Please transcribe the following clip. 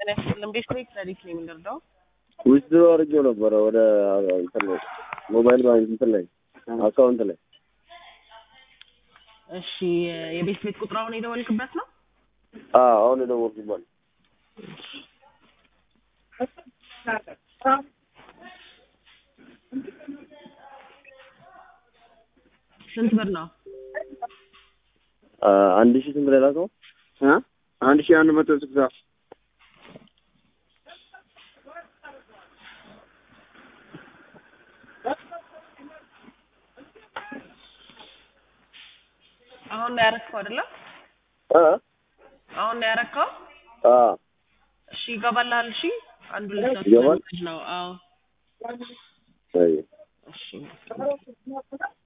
ተነስተን ቤት ታሪክ ነው የምንደርደው ዊዝድሮ አድርጌው ነበረ ወደ ሞባይል ባንክ እንትን ላይ አካውንት ላይ። እሺ የቤት ቁጥራውን የደወልክበት ነው? አሁን የደወልኩበት። ስንት ብር ነው? 1000 ስንት ላይ ላከው? 1160 አሁን ነው ያረከው አይደለ? አሁን ነው ያረከው? እሺ ይገባላል። እሺ አንዱ ለሰዓት ነው። አዎ አይ እሺ